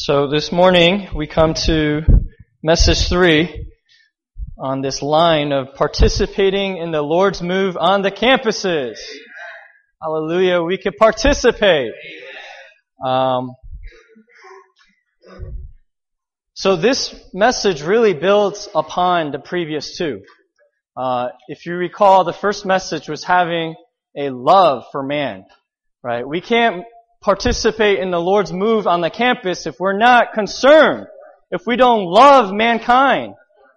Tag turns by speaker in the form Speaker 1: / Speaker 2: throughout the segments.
Speaker 1: So this morning we come to message 3 on this line of participating in the Lord's move on the campuses. Hallelujah, we can participate. So this message really builds upon the previous two. If you recall, the first message was having a love for man, right? We can't participate in the Lord's move on the campus if we're not concerned, if we don't love mankind.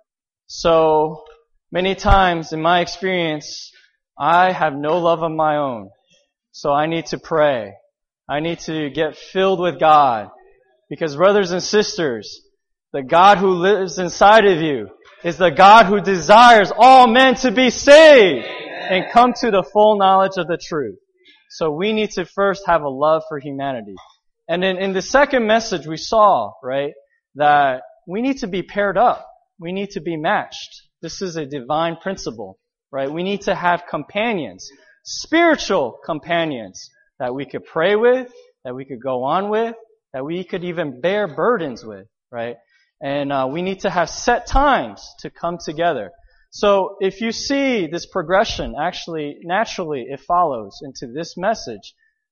Speaker 1: So many times in my experience, I have no love of my own. So I need to pray. I need to get filled with God. Because brothers and sisters, the God who lives inside of you is the God who desires all men to be saved and come to the full knowledge of the truth. So we need to first have a love for humanity. And then in the second message we saw, right, that we need to be paired up. We need to be matched. This is a divine principle, right? We need to have companions, spiritual companions that we could pray with, that we could go on with, that we could even bear burdens with, right? And we need to have set times to come together. So if you see this progression, actually, naturally it follows into this message.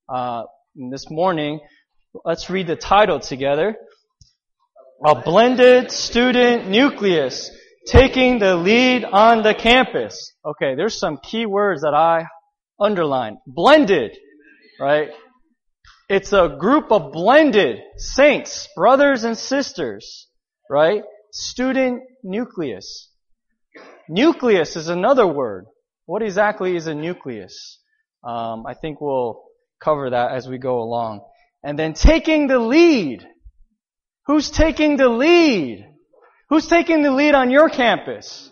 Speaker 1: This morning, let's read the title together. A blended student nucleus taking the lead on the campus. Okay, there's some key words that I underline. Blended, right? It's a group of blended saints, brothers and sisters, right? Student nucleus. Nucleus is another word. What exactly is a nucleus? I think we'll cover that as we go along. And then taking the lead. Who's taking the lead? Who's taking the lead on your campus?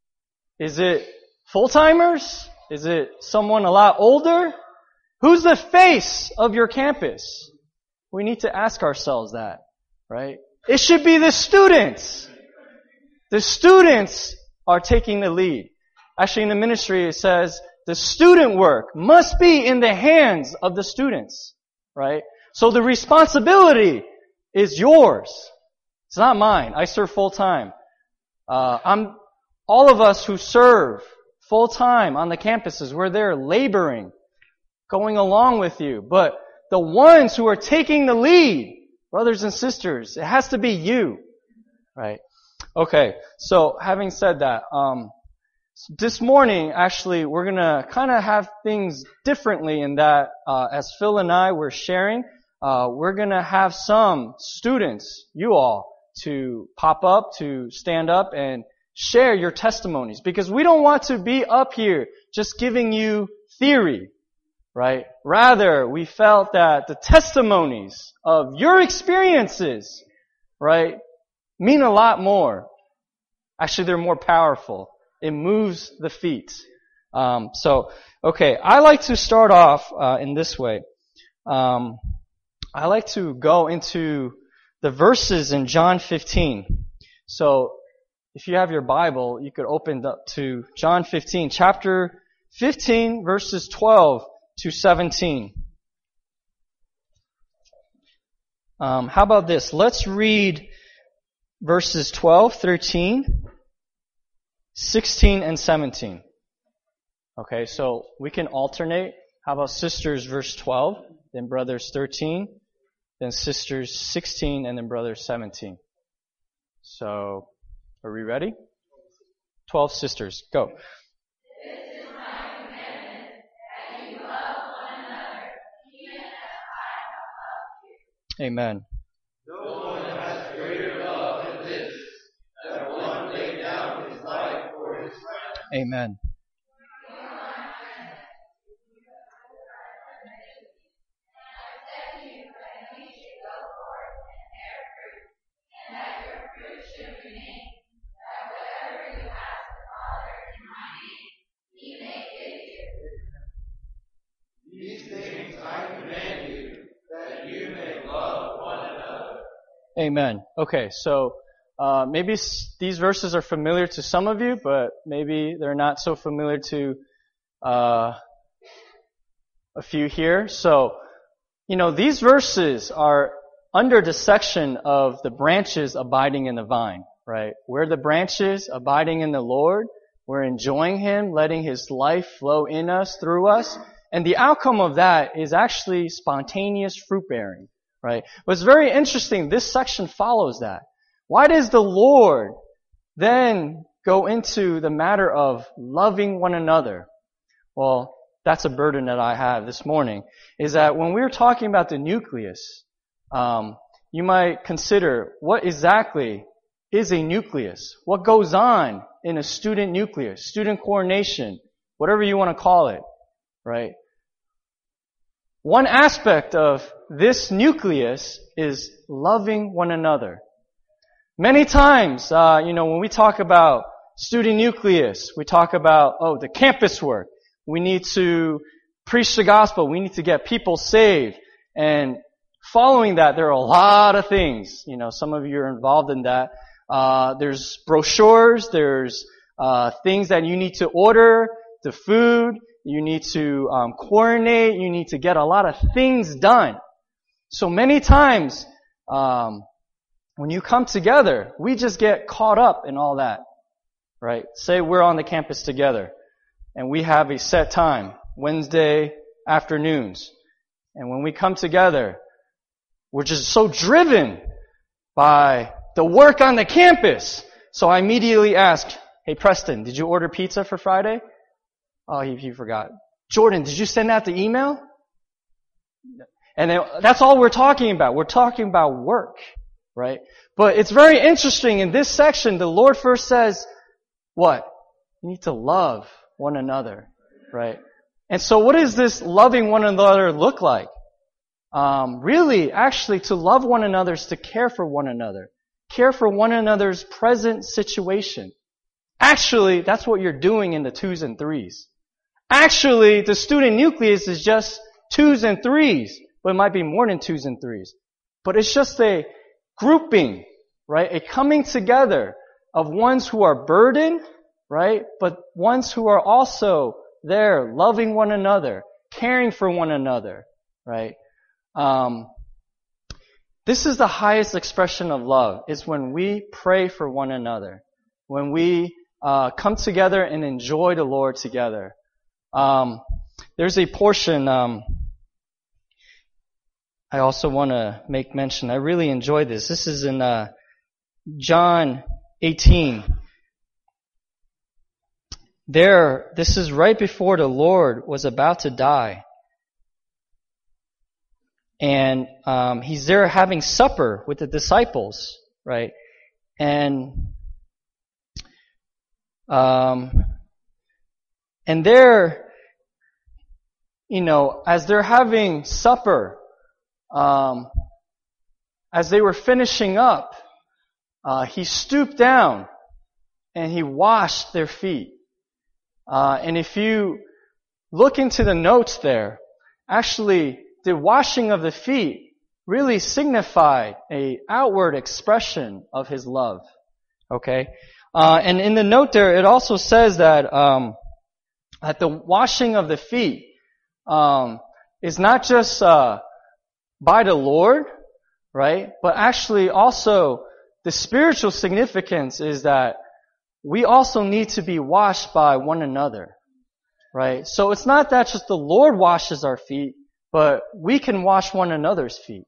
Speaker 1: Is it full-timers? Is it someone a lot older? Who's the face of your campus? We need to ask ourselves that, right? It should be the students. The students are taking the lead. Actually, in the ministry, it says the student work must be in the hands of the students, right? So the responsibility is yours. It's not mine. I serve full time. All of us who serve full time on the campuses, we're there laboring, going along with you. But the ones who are taking the lead, brothers and sisters, it has to be you, right? Okay, so having said that, this morning, actually, we're going to kind of have things differently in that, as Phil and I were sharing, we're going to have some students, you all, to pop up, to stand up and share your testimonies. Because we don't want to be up here just giving you theory, right? Rather, we felt that the testimonies of your experiences, right, mean a lot more. Actually, they're more powerful. It moves the feet. Okay, I like to start off in this way. I like to go into the verses in John 15. So, if you have your Bible, you could open up to John 15, chapter 15, verses 12 to 17. How about this? Let's read verses 12, 13, 16, and 17. Okay, so we can alternate. How about sisters verse 12, then brothers 13, then sisters 16, and then brothers 17. So, are we ready? 12 sisters, go. Amen.
Speaker 2: No one has greater love than this, that one lay down his life for his friends.
Speaker 1: Amen.
Speaker 2: These things I command you, that you may love one another.
Speaker 1: Amen. Okay, so maybe these verses are familiar to some of you, but maybe they're not so familiar to a few here. So, these verses are under the section of the branches abiding in the vine, right? We're the branches abiding in the Lord. We're enjoying Him, letting His life flow in us, through us. And the outcome of that is actually spontaneous fruit bearing, right? But it's very interesting. This section follows that. Why does the Lord then go into the matter of loving one another? Well, that's a burden that I have this morning, is that when we're talking about the nucleus, you might consider what exactly is a nucleus? What goes on in a student nucleus, student coordination, whatever you want to call it, right? One aspect of this nucleus is loving one another. Many times, when we talk about student nucleus, we talk about, the campus work. We need to preach the gospel. We need to get people saved. And following that, there are a lot of things. Some of you are involved in that. There's brochures. There's things that you need to order, the food. You need to coordinate. You need to get a lot of things done. So many times, when you come together, we just get caught up in all that, right? Say we're on the campus together, and we have a set time, Wednesday afternoons. And when we come together, we're just so driven by the work on the campus. So I immediately ask, hey Preston, did you order pizza for Friday? Oh, he forgot. Jordan, did you send out the email? And that's all we're talking about. We're talking about work, right? But it's very interesting. In this section, the Lord first says, what? You need to love one another, right? And so what does this loving one another look like? Really, actually, to love one another is to care for one another. Care for one another's present situation. Actually, that's what you're doing in the 2s and 3s. Actually, the student nucleus is just 2s and 3s, but it might be more than 2s and 3s. But it's just a grouping, right? A coming together of ones who are burdened, right? But ones who are also there loving one another, caring for one another, right? This is the highest expression of love, is when we pray for one another, when we come together and enjoy the Lord together. There's a portion I also want to make mention. I really enjoy this. This is in John 18. This is right before the Lord was about to die. And He's there having supper with the disciples, right? And there, as they're having supper, as they were finishing up, He stooped down and He washed their feet. And if you look into the notes there, actually, the washing of the feet really signified an outward expression of His love. Okay? And in the note there, it also says that the washing of the feet is not just by the Lord, right? But actually also the spiritual significance is that we also need to be washed by one another, right? So it's not that just the Lord washes our feet, but we can wash one another's feet.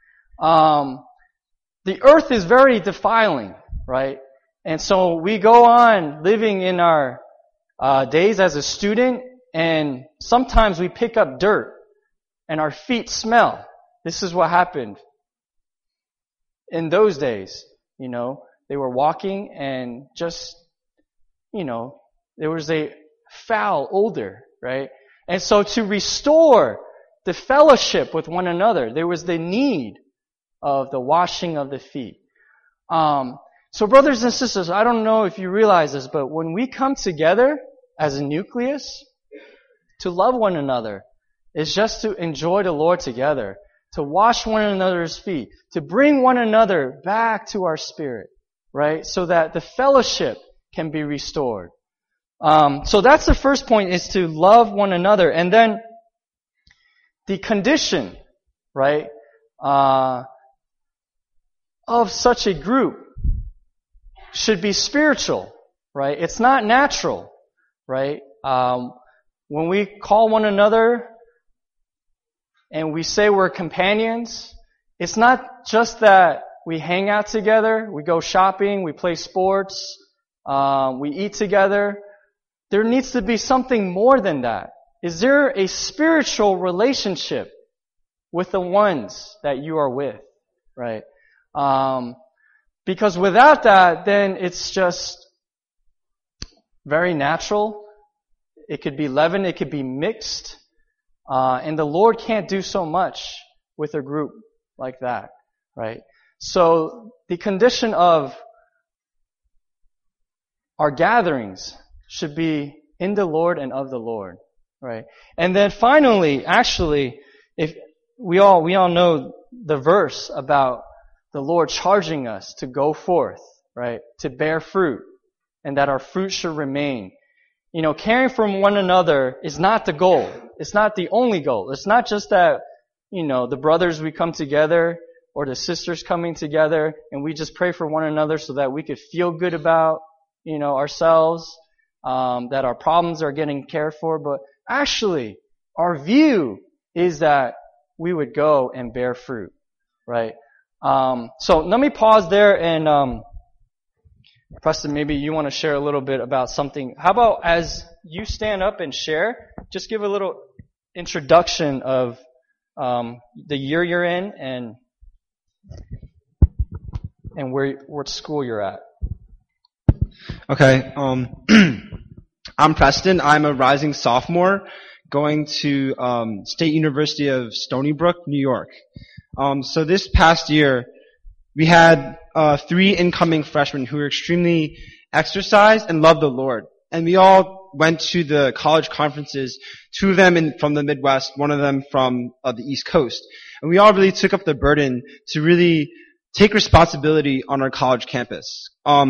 Speaker 1: The earth is very defiling, right? And so we go on living in our days as a student, and sometimes we pick up dirt and our feet smell. This is what happened in those days. They were walking and just, there was a foul odor, right? And so to restore the fellowship with one another, there was the need of the washing of the feet. So brothers and sisters, I don't know if you realize this, but when we come together as a nucleus to love one another, it's just to enjoy the Lord together, to wash one another's feet, to bring one another back to our spirit, right? So that the fellowship can be restored. So that's the first point, is to love one another. And then the condition, right? of such a group should be spiritual, right? It's not natural, right? When we call one another and we say we're companions, it's not just that we hang out together, we go shopping, we play sports, we eat together. There needs to be something more than that. Is there a spiritual relationship with the ones that you are with, right? Because without that, then it's just very natural. It could be leavened, it could be mixed. And the Lord can't do so much with a group like that, right? So the condition of our gatherings should be in the Lord and of the Lord, right? And then finally, actually, if we all know the verse about the Lord charging us to go forth, right? To bear fruit, and that our fruit should remain. You know, caring for one another is not the goal. It's not the only goal. It's not just that, you know, the brothers we come together or the sisters coming together and we just pray for one another so that we could feel good about, you know, ourselves, that our problems are getting cared for. But actually, our view is that we would go and bear fruit, right? So let me pause there and, Preston, maybe you want to share a little bit about something. How about as you stand up and share, just give a little introduction of the year you're in and what school you're at.
Speaker 3: Okay. I'm Preston. I'm a rising sophomore going to State University of Stony Brook, New York. So this past year, we had 3 incoming freshmen who were extremely exercised and loved the Lord. And we all went to the college conferences, 2 of them from the Midwest, 1 of them from the East Coast. And we all really took up the burden to really take responsibility on our college campus.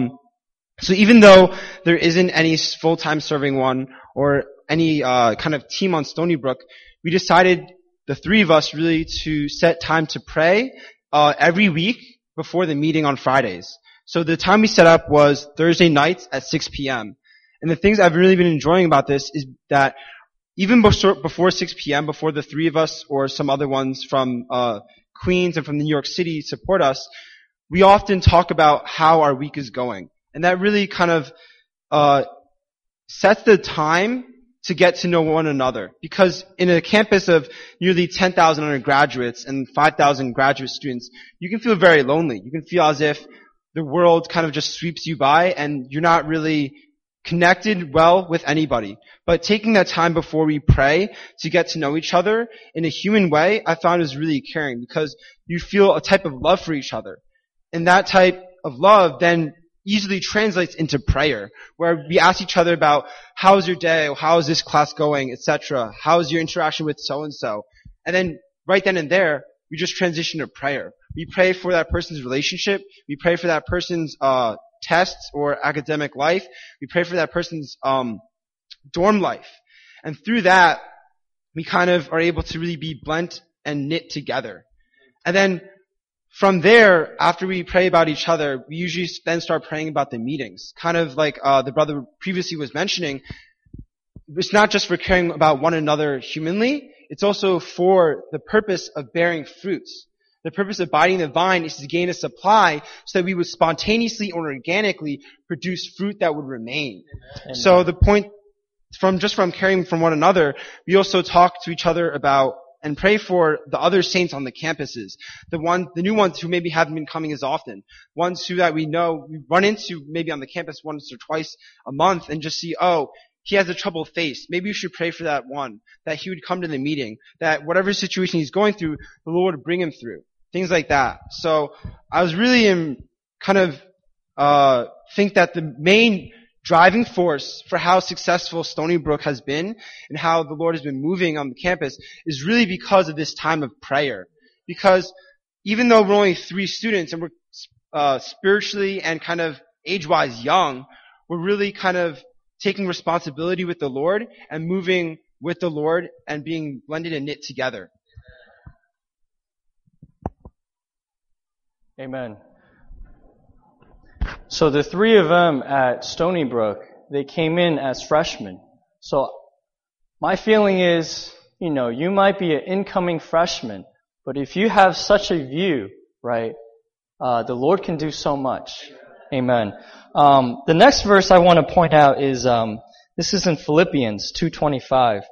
Speaker 3: So even though there isn't any full-time serving one or any kind of team on Stony Brook, we decided, the 3 of us, really to set time to pray every week before the meeting on Fridays. So the time we set up was Thursday nights at 6 p.m. And the things I've really been enjoying about this is that even before 6 p.m., before the 3 of us or some other ones from Queens and from New York City support us, we often talk about how our week is going. And that really kind of sets the time to get to know one another. Because in a campus of nearly 10,000 undergraduates and 5,000 graduate students, you can feel very lonely. You can feel as if the world kind of just sweeps you by and you're not really connected well with anybody. But taking that time before we pray to get to know each other in a human way, I found is really caring because you feel a type of love for each other. And that type of love then easily translates into prayer, where we ask each other about how's your day, or how is this class going, etc. How's your interaction with so-and-so? And then right then and there, we just transition to prayer. We pray for that person's relationship. We pray for that person's tests or academic life. We pray for that person's dorm life. And through that, we kind of are able to really be blent and knit together. And then from there, after we pray about each other, we usually then start praying about the meetings. Kind of like the brother previously was mentioning, it's not just for caring about one another humanly, it's also for the purpose of bearing fruits. The purpose of abiding in the vine is to gain a supply so that we would spontaneously or organically produce fruit that would remain. Amen. So the point from caring from one another, we also talk to each other about and pray for the other saints on the campuses, the new ones who maybe haven't been coming as often, ones who that we know we run into maybe on the campus once or twice a month and just see, oh, he has a troubled face. Maybe you should pray for that one, that he would come to the meeting, that whatever situation he's going through, the Lord would bring him through. Things like that. So I was really think that the main driving force for how successful Stony Brook has been and how the Lord has been moving on the campus is really because of this time of prayer. Because even though we're only 3 students and we're spiritually and kind of age-wise young, we're really kind of taking responsibility with the Lord and moving with the Lord and being blended and knit together.
Speaker 1: Amen. So the three of them at Stony Brook, they came in as freshmen. So my feeling is, you might be an incoming freshman, but if you have such a view, right, the Lord can do so much. Amen. The next verse I want to point out is, this is in Philippians 2:25.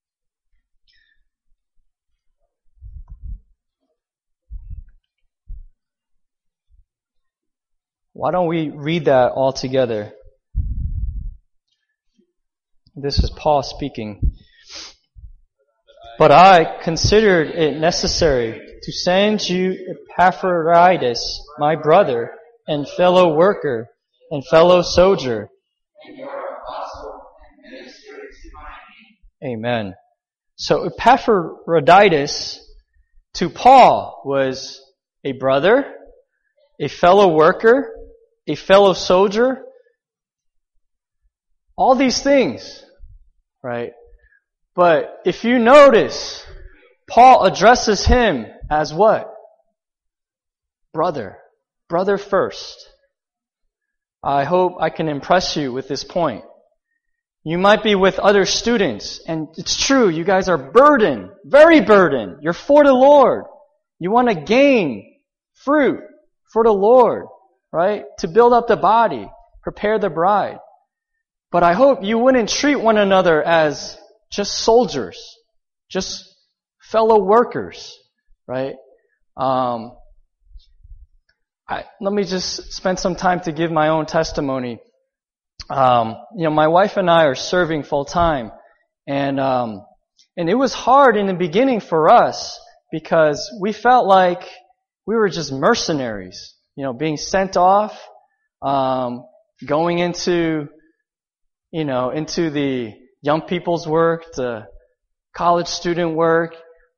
Speaker 1: Why don't we read that all together? This is Paul speaking. But I considered it necessary to send you Epaphroditus, my brother and fellow worker and fellow soldier.
Speaker 2: And your apostle and minister to my name.
Speaker 1: Amen. So Epaphroditus to Paul was a brother, a fellow worker, a fellow soldier. All these things, right? But if you notice, Paul addresses him as what? Brother. Brother first. I hope I can impress you with this point. You might be with other students, and it's true, you guys are burdened, very burdened. You're for the Lord. You want to gain fruit for the Lord, right? To build up the body, prepare the bride. But I hope you wouldn't treat one another as just soldiers, just fellow workers, right? Let me just spend some time to give my own testimony. My wife and I are serving full time, and it was hard in the beginning for us because we felt like we were just mercenaries, being sent off, going into the young people's work, the college student work,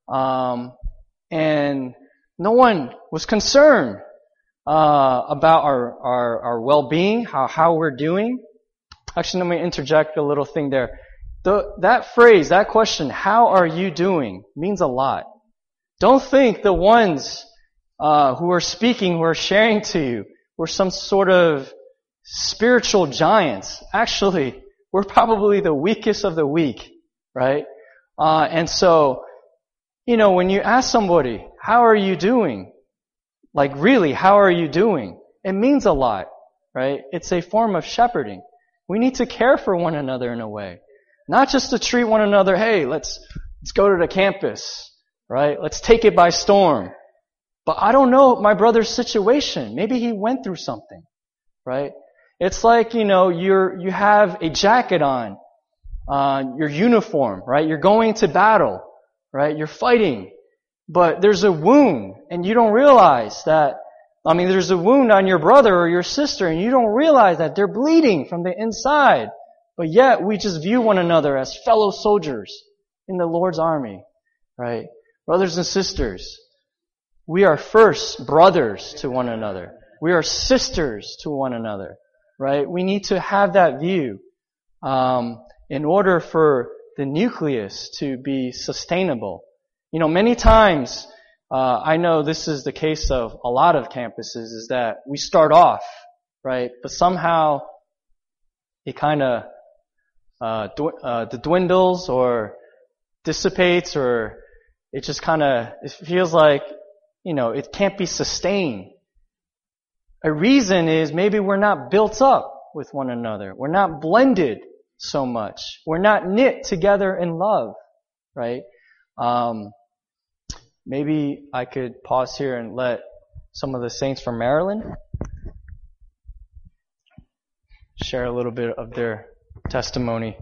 Speaker 1: and no one was concerned about our well-being, how we're doing. Actually, let me interject a little thing there. That phrase, that question, how are you doing, means a lot. Don't think the ones who are speaking, who are sharing to you, were some sort of spiritual giants. Actually, we're probably the weakest of the weak, right? And so, when you ask somebody, how are you doing? Like really, how are you doing? It means a lot, right? It's a form of shepherding. We need to care for one another in a way. Not just to treat one another, hey, let's go to the campus, right? Let's take it by storm. But I don't know my brother's situation. Maybe he went through something, right? It's like, you have a jacket on, your uniform, right? You're going to battle, right? You're fighting. But there's a wound, and you don't realize that, there's a wound on your brother or your sister, and you don't realize that they're bleeding from the inside. But yet, we just view one another as fellow soldiers in the Lord's army, right? Brothers and sisters, we are first brothers to one another. We are sisters to one another, right? We need to have that view in order for the nucleus to be sustainable. Many times, I know this is the case of a lot of campuses, is that we start off, right? But somehow it kind of dwindles or dissipates, or it just it feels like, it can't be sustained. A reason is maybe we're not built up with one another. We're not blended so much. We're not knit together in love, right? Maybe I could pause here and let some of the saints from Maryland share a little bit of their testimony.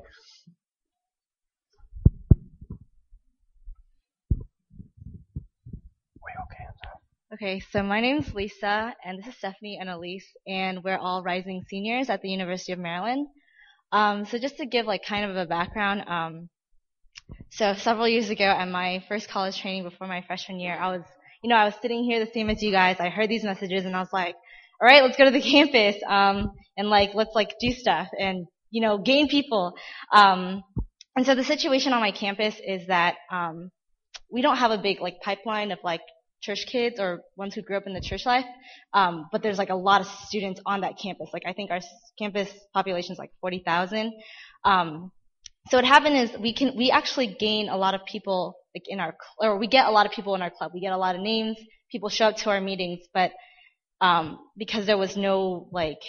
Speaker 4: Okay, so my name's Lisa, and this is Stephanie and Elise, and we're all rising seniors at the University of Maryland. So just to give kind of a background, so several years ago at my first college training before my freshman year, I was sitting here the same as you guys. I heard these messages and I was like, all right, let's go to the campus, and let's do stuff and, gain people. And so the situation on my campus is that, we don't have a big pipeline of church kids or ones who grew up in the church life. But there's like a lot of students on that campus. Like I think our campus population is like 40,000. So what happened is we actually gain a lot of people like we get a lot of people in our club. We get a lot of names. People show up to our meetings, but because there was no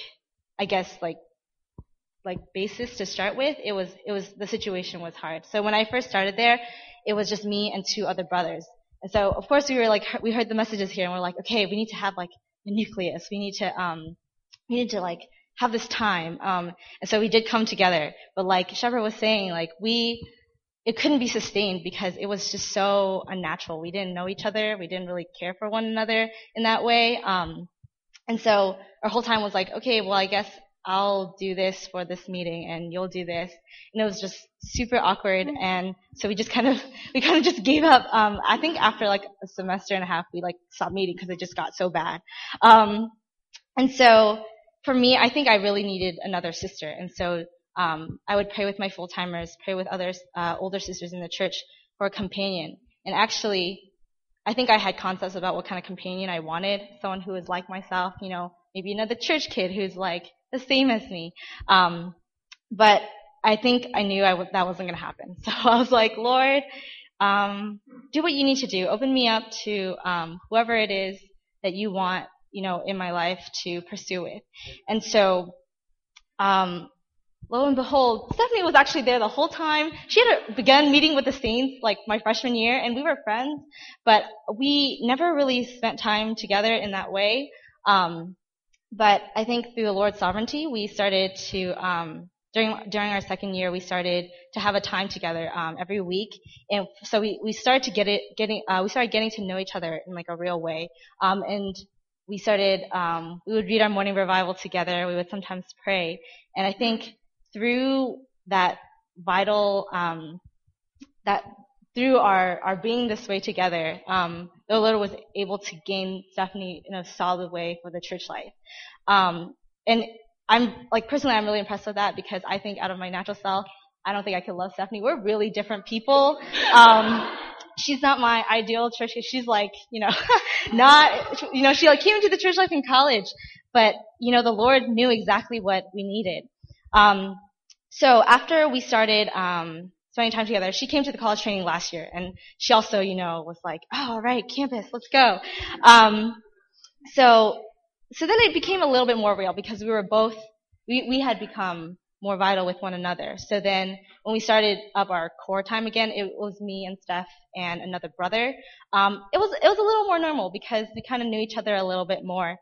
Speaker 4: basis to start with, it was the situation was hard. So when I first started there, it was just me and 2 other brothers. And so of course we heard the messages here and we're like, okay, we need to have like a nucleus. We need to like have this time. And so we did come together. But like Shepherd was saying, like it couldn't be sustained because it was just so unnatural. We didn't know each other. We didn't really care for one another in that way. And so our whole time was like, okay, well, I guess I'll do this for this meeting and you'll do this. And it was just super awkward. And so we kind of just gave up. I think after like a semester and a half, we like stopped meeting because it just got so bad. And so for me, I think I really needed another sister. And so I would pray with my full-timers, pray with others, older sisters in the church for a companion. And actually, I think I had concepts about what kind of companion I wanted. Someone who was like myself, maybe another church kid who's like the same as me. But I think I knew that wasn't going to happen. So I was like, Lord, do what you need to do. Open me up to whoever it is that you want, in my life to pursue with. And so, lo and behold, Stephanie was actually there the whole time. She had begun meeting with the saints like my freshman year, and we were friends, but we never really spent time together in that way. But I think through the Lord's sovereignty, we started to, during our second year, we started to have a time together every week, and so we started getting to know each other in like a real way. And we would read our morning revival together. We would sometimes pray, and I think through that vital, through our being this way together, the Lord was able to gain Stephanie in a solid way for the church life. And I'm personally, I'm really impressed with that because I think out of my natural self, I don't think I could love Stephanie. We're really different people. She's not my ideal church. She's like, she like came into the church life in college, but, the Lord knew exactly what we needed. So after we started, spending time together, she came to the college training last year, and she also, was like, oh, all right, campus, let's go. So then it became a little bit more real because we were both, we had become more vital with one another. So then when we started up our core time again, it was me and Steph and another brother. It was a little more normal because we kind of knew each other a little bit more.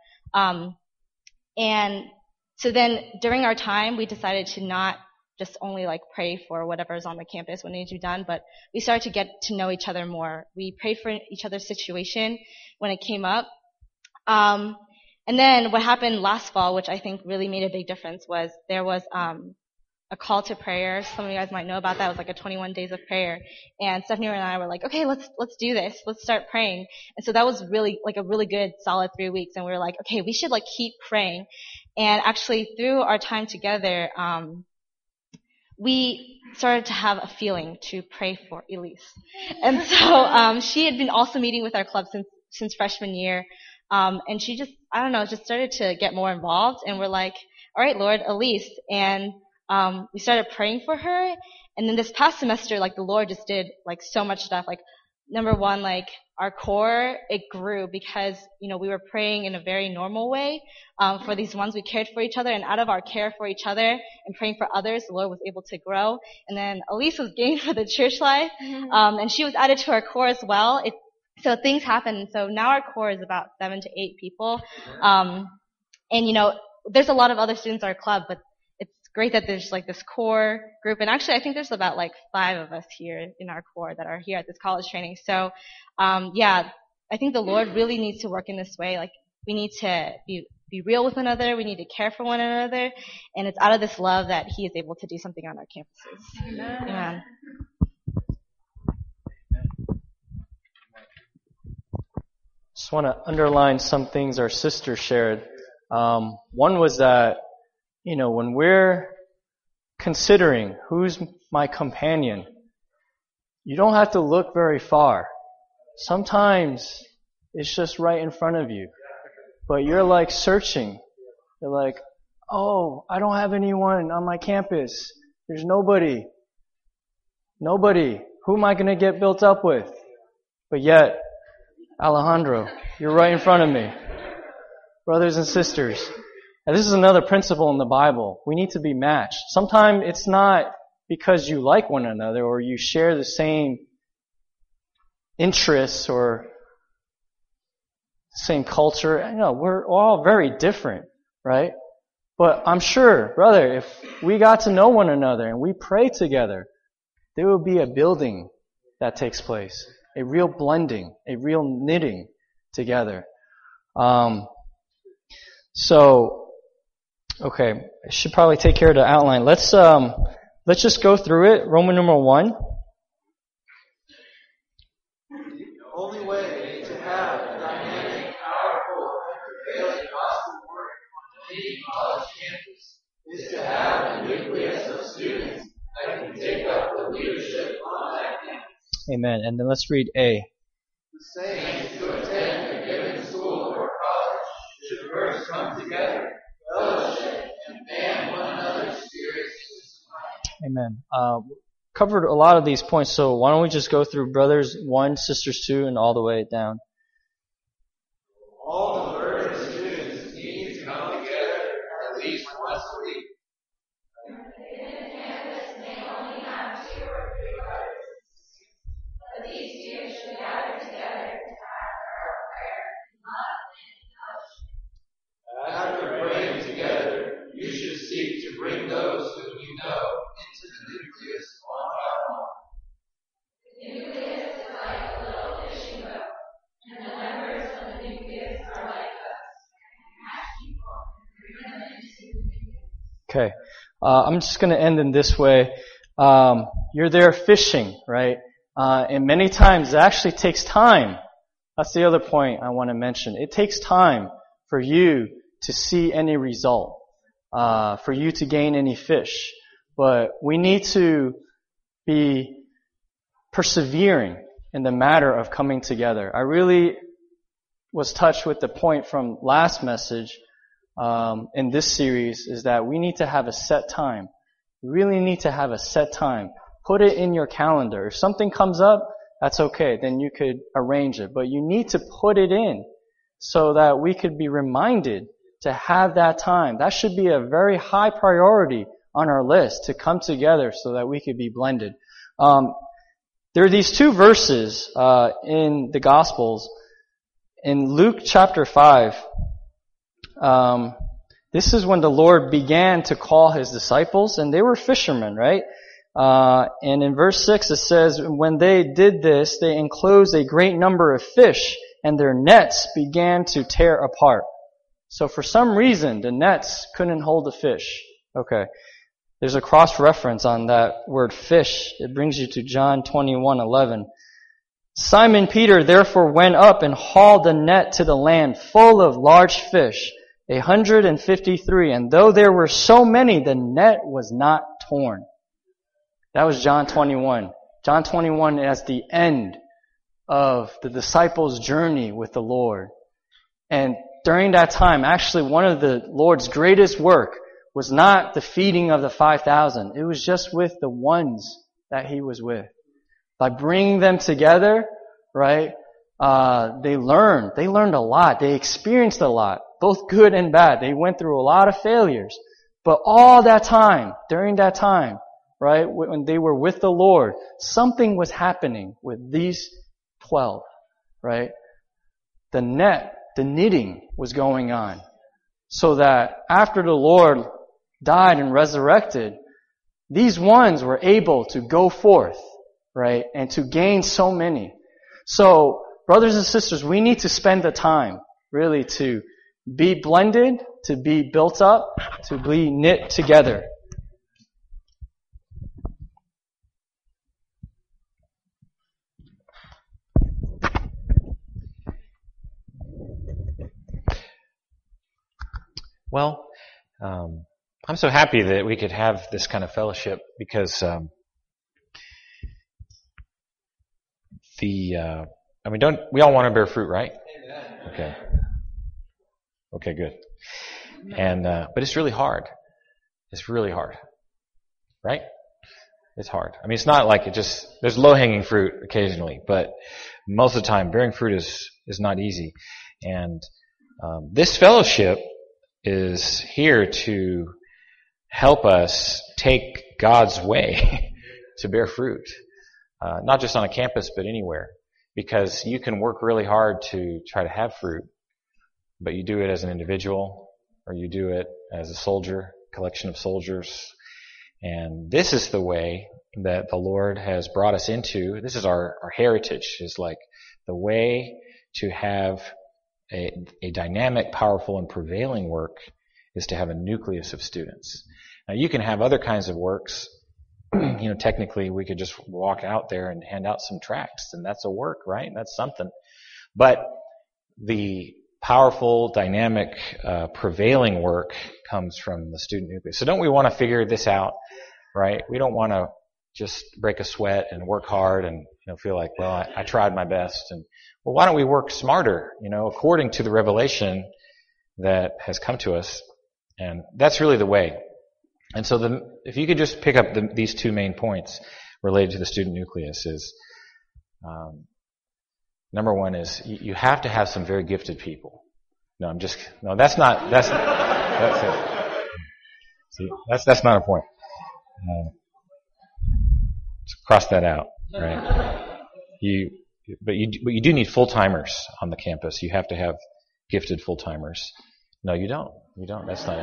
Speaker 4: And so then during our time, we decided to not just only like pray for whatever's on the campus what needs to be done, but we started to get to know each other more. We prayed for each other's situation when it came up. And then what happened last fall, which I think really made a big difference, was there was a call to prayer. Some of you guys might know about that. It was like a 21 days of prayer. And Stephanie and I were like, okay, let's do this. Let's start praying. And so that was really like a really good solid 3 weeks. And we were like, okay, we should like keep praying. And actually through our time together, we started to have a feeling to pray for Elise. And so she had been also meeting with our club since freshman year. And she just started to get more involved. And we're like, all right, Lord, Elise. And we started praying for her. And then this past semester, like the Lord just did like so much stuff. Like number one, like our core, it grew because, we were praying in a very normal way for these ones. We cared for each other, and out of our care for each other and praying for others, the Lord was able to grow. And then Elise was gained for the church life, and she was added to our core as well. So things happened. So now our core is about 7 to 8 people. And there's a lot of other students in our club, but it's great that there's like this core group. And actually, I think there's about like 5 of us here in our core that are here at this college training. So, I think the Lord really needs to work in this way. Like we need to be real with one another. We need to care for one another. And it's out of this love that He is able to do something on our campuses. Amen.
Speaker 1: Just want to underline some things our sister shared. One was that, when we're considering who's my companion, you don't have to look very far. Sometimes It's just right in front of you. But you're like searching. You're like, oh, I don't have anyone on my campus. There's nobody. Nobody. Who am I going to get built up with? But yet, Alejandro, you're right in front of me. Brothers and sisters. And this is another principle in the Bible. We need to be matched. Sometimes it's not because you like one another or you share the same interests or same culture. I know we're all very different, right? But I'm sure, brother, if we got to know one another and we pray together, there will be a building that takes place, a real blending, a real knitting together. Okay, I should probably take care of the outline. Let's just go through it. Roman numeral 1.
Speaker 2: The only way to have a dynamic, powerful, and prevailing gospel work on any college campus is to have a nucleus of students that can take up the leadership on that campus.
Speaker 1: Amen. And then let's read A.
Speaker 2: The saints who attend a given school or college should first come together, fellowship, and fan one another's spirits.
Speaker 1: Amen. Covered a lot of these points, so why don't we just go through brothers 1, sisters 2, and all the way down.
Speaker 2: All the burdened students need to come together at least once a week. After praying together, you should seek to bring those whom you know into the nucleus one by one. The nucleus is like a little fishing boat, and the members of the nucleus are like us. Catch people and bring them into the nucleus.
Speaker 1: Okay. I'm just going to end in this way. You're there fishing, right? And many times it actually takes time. That's the other point I want to mention. It takes time for you to see any result, for you to gain any fish. But we need to be persevering in the matter of coming together. I really was touched with the point from last message in this series is that we need to have a set time. We really need to have a set time. Put it in your calendar. If something comes up, that's okay. Then you could arrange it. But you need to put it in so that we could be reminded to have that time. That should be a very high priority on our list to come together so that we could be blended. There are these 2 verses in the Gospels. In Luke chapter 5, this is when the Lord began to call His disciples, and they were fishermen, right? And in verse 6 it says, when they did this, they enclosed a great number of fish, and their nets began to tear apart. So for some reason, the nets couldn't hold the fish. Okay. There's a cross-reference on that word fish. It brings you to John 21:11. Simon Peter therefore went up and hauled the net to the land full of large fish, 153. And though there were so many, the net was not torn. That was John 21. John 21 is the end of the disciples' journey with the Lord. And during that time, actually one of the Lord's greatest work was not the feeding of the 5,000. It was just with the ones that He was with. By bringing them together, right, they learned a lot. They experienced a lot, both good and bad. They went through a lot of failures. But all that time, during that time, right, when they were with the Lord, something was happening with these 12, right? The knitting was going on. So that after the Lord died and resurrected, these ones were able to go forth, right, and to gain so many. So, brothers and sisters, we need to spend the time, really, to be blended, to be built up, to be knit together.
Speaker 5: Well, I'm so happy that we could have this kind of fellowship because I mean, we all want to bear fruit, right? Okay. Okay, good. And, but it's really hard. It's really hard. Right? It's hard. I mean, it's not like there's low-hanging fruit occasionally, but most of the time, bearing fruit is not easy. And, this fellowship is here to help us take God's way to bear fruit. Not just on a campus, but anywhere. Because you can work really hard to try to have fruit, but you do it as an individual, or you do it as a soldier, collection of soldiers. And this is the way that the Lord has brought us into. This is our heritage, is like the way to have a dynamic, powerful, and prevailing work is to have a nucleus of students. Now you can have other kinds of works. Technically we could just walk out there and hand out some tracts, and that's a work, right? That's something. But the powerful, dynamic, prevailing work comes from the student nucleus. So don't we want to figure this out, right? We don't want to just break a sweat and work hard and feel like, well, I tried my best. And well, why don't we work smarter, according to the revelation that has come to us? And that's really the way. And so if you could just pick up these two main points related to the student nucleus is, number one is you have to have some very gifted people. That's it. See, that's not a point. Cross that out, right? But you do need full-timers on the campus. You have to have gifted full-timers. No, you don't. You don't. That's not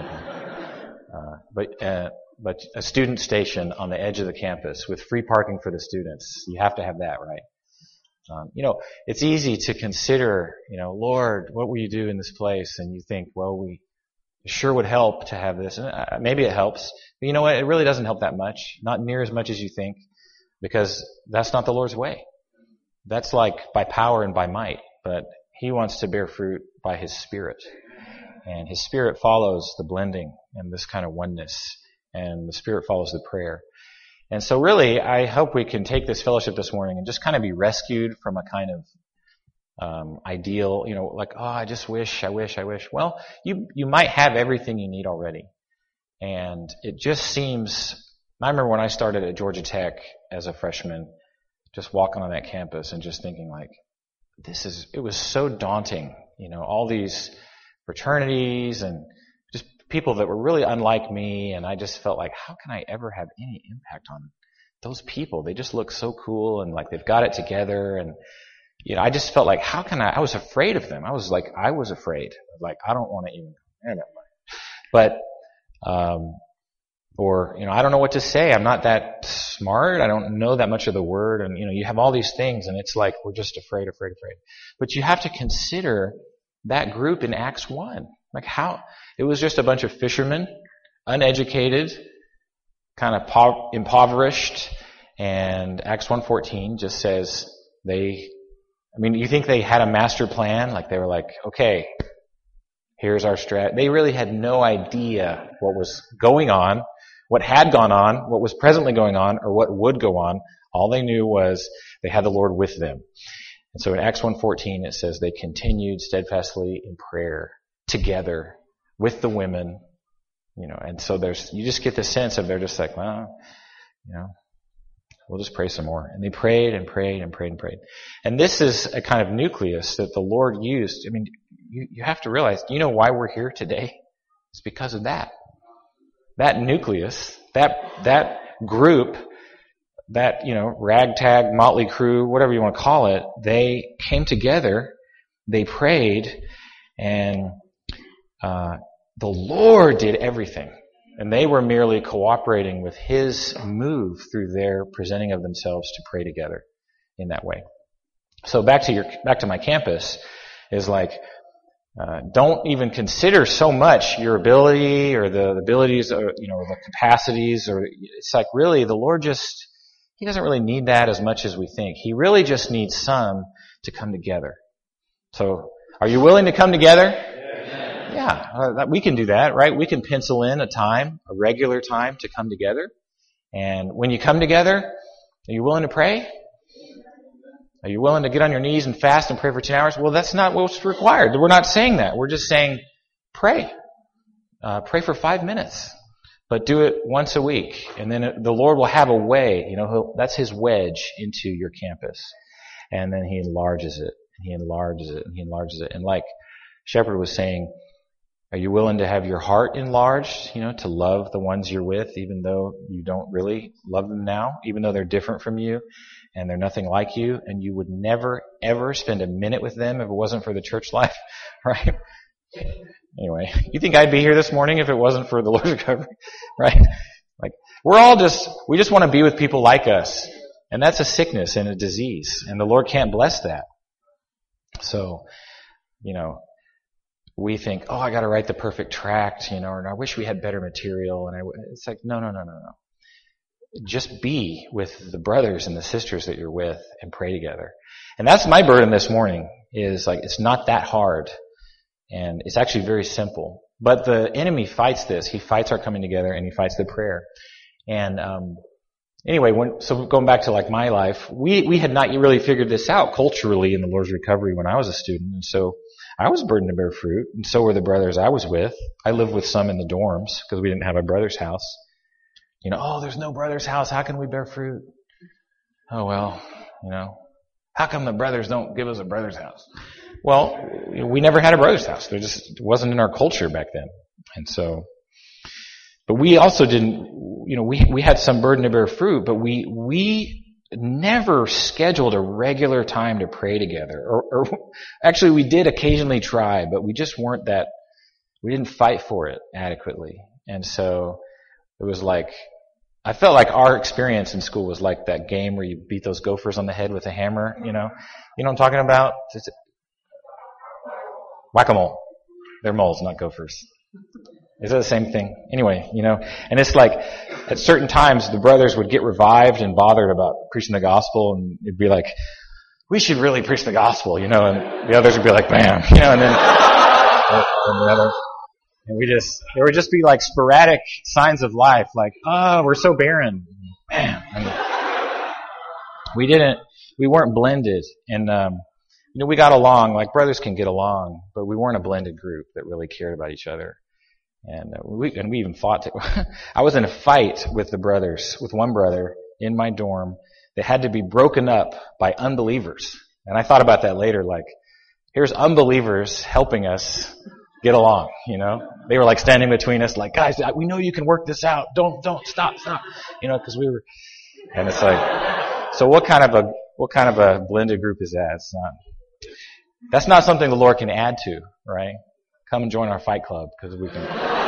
Speaker 5: it. But a student station on the edge of the campus with free parking for the students, you have to have that, right? It's easy to consider, Lord, what will you do in this place? And you think, well, we sure would help to have this. And maybe it helps. But you know what? It really doesn't help that much. Not near as much as you think. Because that's not the Lord's way. That's like by power and by might. But He wants to bear fruit by His Spirit. And His Spirit follows the blending and this kind of oneness. And the Spirit follows the prayer. And so really, I hope we can take this fellowship this morning and just kind of be rescued from a kind of ideal, like, oh, I just wish. Well, you might have everything you need already. And it just seems, I remember when I started at Georgia Tech as a freshman, just walking on that campus and just thinking like, it was so daunting, all these fraternities and just people that were really unlike me, and I just felt like, how can I ever have any impact on those people? They just look so cool and like they've got it together, and I just felt like, I was afraid of them. I was afraid. Like, I don't want to even, but, I don't know what to say. I'm not that smart. I don't know that much of the word. And, you have all these things and it's like, we're just afraid. But you have to consider that group in Acts 1. Like how, it was just a bunch of fishermen, uneducated, kind of impoverished. And Acts 1:14 just says you think they had a master plan? Like they were like, okay, here's our strat. They really had no idea what was going on, what had gone on, what was presently going on, or what would go on. All they knew was they had the Lord with them. And so in Acts 1:14 it says they continued steadfastly in prayer together with the women, and so you just get the sense of they're just like, well, we'll just pray some more. And they prayed and prayed and prayed and prayed. And this is a kind of nucleus that the Lord used. I mean, you have to realize, do you know why we're here today? It's because of that. That nucleus, that group, that, ragtag, motley crew, whatever you want to call it, they came together, they prayed, and the Lord did everything. And they were merely cooperating with His move through their presenting of themselves to pray together in that way. So back to my campus is like, don't even consider so much your ability or the abilities or, the capacities, or it's like really the Lord He doesn't really need that as much as we think. He really just needs some to come together. So are you willing to come together? Yeah, we can do that, right? We can pencil in a regular time to come together. And when you come together, are you willing to pray? Are you willing to get on your knees and fast and pray for 10 hours? Well, that's not what's required. We're not saying that. We're just saying pray. Pray for 5 minutes. But do it once a week. And then the Lord will have a way, that's His wedge into your campus. And then He enlarges it. And He enlarges it. And He enlarges it. And like Shepherd was saying, are you willing to have your heart enlarged, to love the ones you're with, even though you don't really love them now, even though they're different from you and they're nothing like you, and you would never, ever spend a minute with them if it wasn't for the church life, right? Anyway, you think I'd be here this morning if it wasn't for the Lord's recovery, right? Like, we just want to be with people like us. And that's a sickness and a disease, and the Lord can't bless that. So, we think, I got to write the perfect tract, and I wish we had better material. And it's like, no. Just be with the brothers and the sisters that you're with and pray together. And that's my burden this morning, is like, it's not that hard. And it's actually very simple. But the enemy fights this. He fights our coming together, and he fights the prayer. And anyway, so going back to like my life, we had not really figured this out culturally in the Lord's Recovery when I was a student. And so I was burdened to bear fruit, and so were the brothers I was with. I lived with some in the dorms because we didn't have a brother's house. There's no brother's house. How can we bear fruit? Oh, well, how come the brothers don't give us a brother's house? Well, we never had a brother's house. It wasn't in our culture back then. And so, but we also didn't, we had some burden to bear fruit, but we never scheduled a regular time to pray together. Or actually we did occasionally try, but we just we didn't fight for it adequately. And so it was like, I felt like our experience in school was like that game where you beat those gophers on the head with a hammer, You know what I'm talking about? Whack-a-mole. They're moles, not gophers. Is that the same thing? Anyway, and it's like at certain times the brothers would get revived and bothered about preaching the gospel, and it'd be like, we should really preach the gospel, and the others would be like, bam, and then the other. And there would just be like sporadic signs of life, like, we're so barren. Bam. We weren't blended. And, we got along, like brothers can get along, but we weren't a blended group that really cared about each other. And we even fought. I was in a fight with the brothers, with one brother in my dorm that had to be broken up by unbelievers. And I thought about that later, like, here's unbelievers helping us get along, They were like standing between us, like, guys, we know you can work this out. Don't, stop, because we were, and it's like, so what kind of a blended group is that? That's not something the Lord can add to, right? Come and join our fight club, because we can.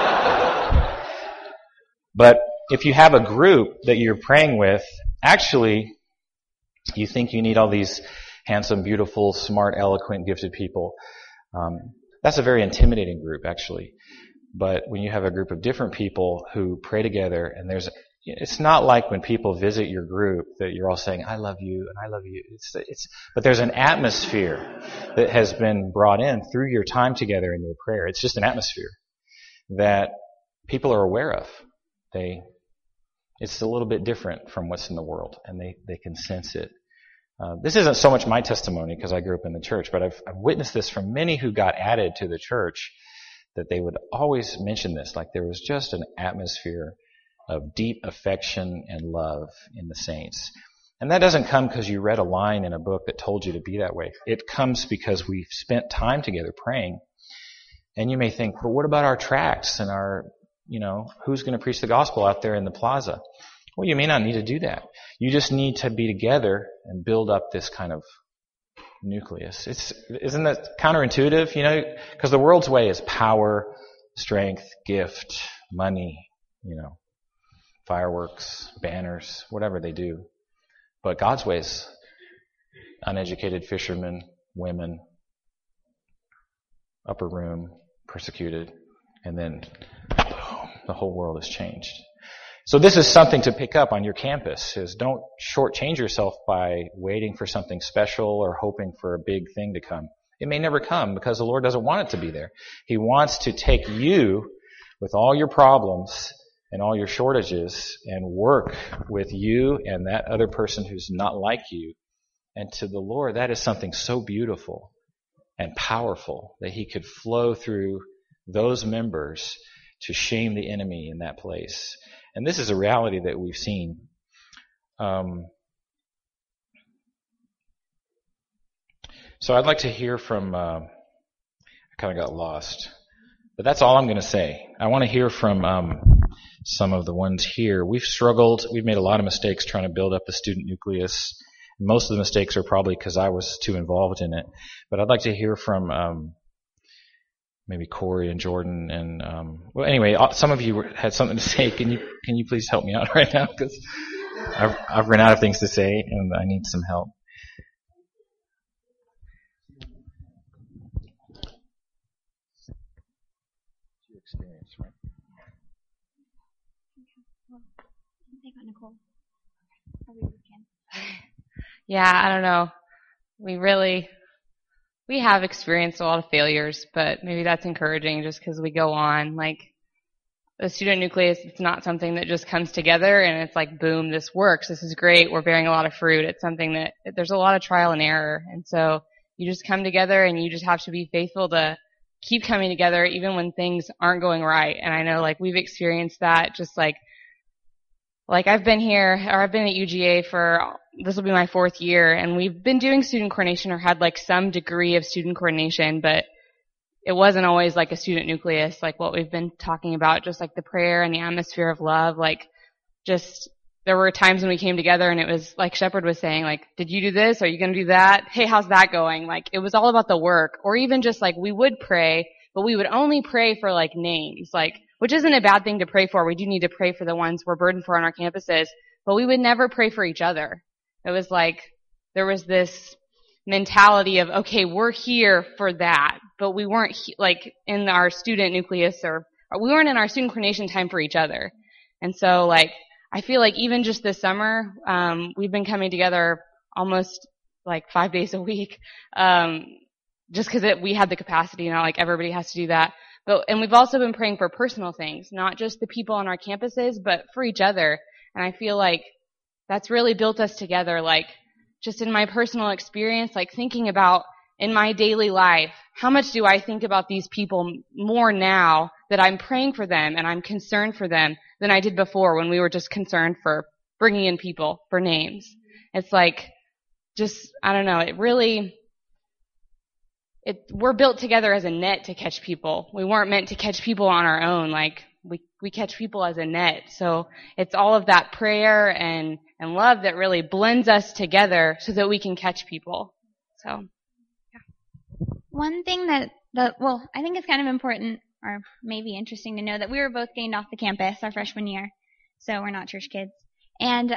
Speaker 5: But if you have a group that you're praying with, actually, you think you need all these handsome, beautiful, smart, eloquent, gifted people. That's a very intimidating group, actually. But when you have a group of different people who pray together, and it's not like when people visit your group that you're all saying, I love you, and I love you. But there's an atmosphere that has been brought in through your time together in your prayer. It's just an atmosphere that people are aware of. It's a little bit different from what's in the world, and they can sense it. This isn't so much my testimony because I grew up in the church, but I've witnessed this from many who got added to the church, that they would always mention this, like there was just an atmosphere of deep affection and love in the saints. And that doesn't come because you read a line in a book that told you to be that way. It comes because we've spent time together praying. And you may think, but what about our tracts and our, who's going to preach the gospel out there in the plaza? Well, you may not need to do that. You just need to be together and build up this kind of nucleus. Isn't that counterintuitive? Because the world's way is power, strength, gift, money, fireworks, banners, whatever they do. But God's way is uneducated fishermen, women, upper room, persecuted, and then boom, the whole world has changed. So this is something to pick up on your campus, is don't shortchange yourself by waiting for something special or hoping for a big thing to come. It may never come because the Lord doesn't want it to be there. He wants to take you with all your problems and all your shortages and work with you and that other person who's not like you And to the Lord, that is something so beautiful and powerful that he could flow through those members to shame the enemy in that place. And this is a reality that we've seen. So I'd like to hear from, I kind of got lost, but that's all I'm going to say. I want to hear from some of the ones here. We've struggled, we've made a lot of mistakes trying to build up the student nucleus. Most of the mistakes are probably because I was too involved in it. But I'd like to hear from maybe Corey and Jordan and well, anyway, some of you had something to say. Can you please help me out right now, because I've run out of things to say and I need some help. Your experience, right?
Speaker 6: Yeah, I don't know. We have experienced a lot of failures, but maybe that's encouraging just because we go on. Like, the student nucleus, it's not something that just comes together and it's like, boom, this works. This is great. We're bearing a lot of fruit. It's something that there's a lot of trial and error. And so you just come together and you just have to be faithful to keep coming together even when things aren't going right. And I know, like, we've experienced that just like I've been here, or I've been at UGA for, this will be my 4th year, and we've been doing student coordination or had like some degree of student coordination, but it wasn't always like a student nucleus, like what we've been talking about, just like the prayer and the atmosphere of love. Like, just, there were times when we came together and it was like Shepherd was saying, like, did you do this? Are you going to do that? Hey, how's that going? Like, it was all about the work. Or even just like, we would pray, but we would only pray for like names, like, which isn't a bad thing to pray for. We do need to pray for the ones we're burdened for on our campuses, but we would never pray for each other. It was like, there was this mentality of, okay, we're here for that, but we weren't like in our student nucleus, or we weren't in our student coordination time for each other. And so, like, I feel like even just this summer, we've been coming together almost like 5 days a week, just because we had the capacity. Not like everybody has to do that. And we've also been praying for personal things, not just the people on our campuses, but for each other. And I feel like that's really built us together. Like, just in my personal experience, like thinking about in my daily life, how much do I think about these people more now that I'm praying for them and I'm concerned for them than I did before when we were just concerned for bringing in people for names. It's like, just, I don't know, we're built together as a net to catch people. We weren't meant to catch people on our own. Like, we catch people as a net. So it's all of that prayer and love that really blends us together so that we can catch people. So, yeah.
Speaker 7: One thing that I think it's kind of important, or maybe interesting to know, that we were both gained off the campus our freshman year, so we're not church kids. And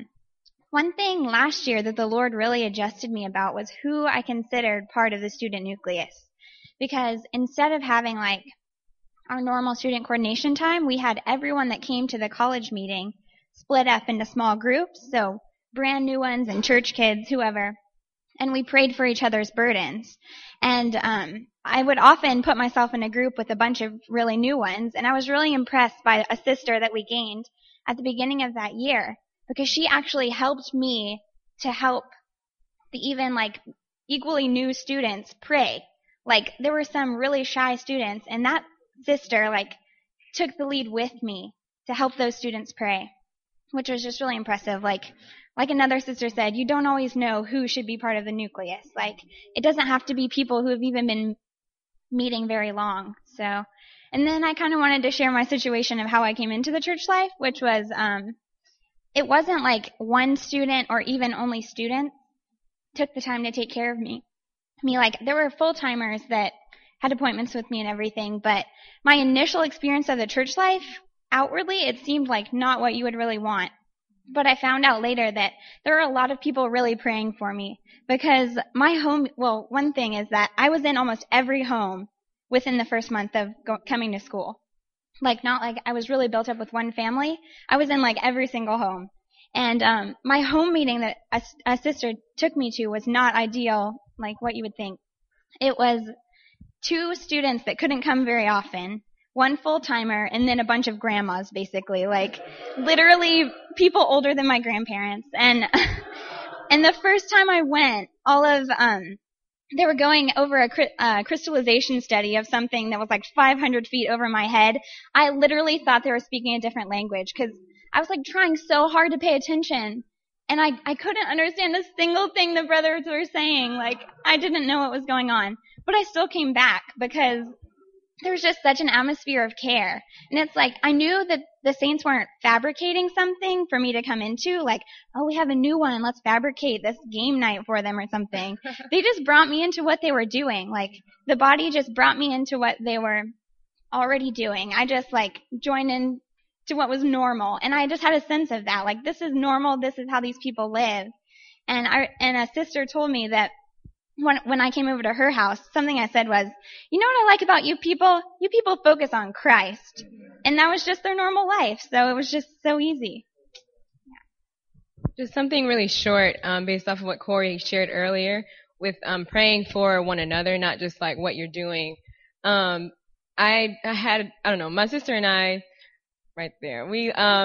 Speaker 7: one thing last year that the Lord really adjusted me about was who I considered part of the student nucleus. Because instead of having like our normal student coordination time, we had everyone that came to the college meeting split up into small groups, so brand new ones and church kids, whoever. And we prayed for each other's burdens. And I would often put myself in a group with a bunch of really new ones, and I was really impressed by a sister that we gained at the beginning of that year, because she actually helped me to help the even like equally new students pray. Like, there were some really shy students, and that sister like took the lead with me to help those students pray, which was just really impressive. Like another sister said, you don't always know who should be part of the nucleus. Like, it doesn't have to be people who have even been meeting very long. So, and then I kind of wanted to share my situation of how I came into the church life, which was, it wasn't like one student or even only students took the time to take care of me. Like, there were full-timers that had appointments with me and everything, but my initial experience of the church life, outwardly, it seemed like not what you would really want. But I found out later that there are a lot of people really praying for me, because my home, well, one thing is that I was in almost every home within the first month of coming to school. Like, not like I was really built up with one family. I was in like every single home. And my home meeting that a sister took me to was not ideal, like what you would think. It was 2 students that couldn't come very often, 1 full-timer, and then a bunch of grandmas, basically. Like, literally people older than my grandparents. And And the first time I went, they were going over a crystallization study of something that was like 500 feet over my head. I literally thought they were speaking a different language because I was like trying so hard to pay attention. And I couldn't understand a single thing the brothers were saying. Like, I didn't know what was going on. But I still came back because there was just such an atmosphere of care. And it's like, I knew that the saints weren't fabricating something for me to come into, like, oh, we have a new one, let's fabricate this game night for them or something. They just brought me into what they were doing. Like, the body just brought me into what they were already doing. I just, like, joined in to what was normal. And I just had a sense of that. Like, this is normal, this is how these people live. And a sister told me that when I came over to her house, something I said was, you know what I like about you people? You people focus on Christ. And that was just their normal life. So it was just so easy.
Speaker 8: Just something really short, based off of what Corey shared earlier with praying for one another, not just like what you're doing. I had, I don't know, my sister and I, right there, we